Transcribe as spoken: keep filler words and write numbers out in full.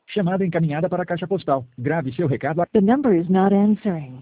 Chamada encaminhada para a caixa postal. Grave seu recado. The number is not answering.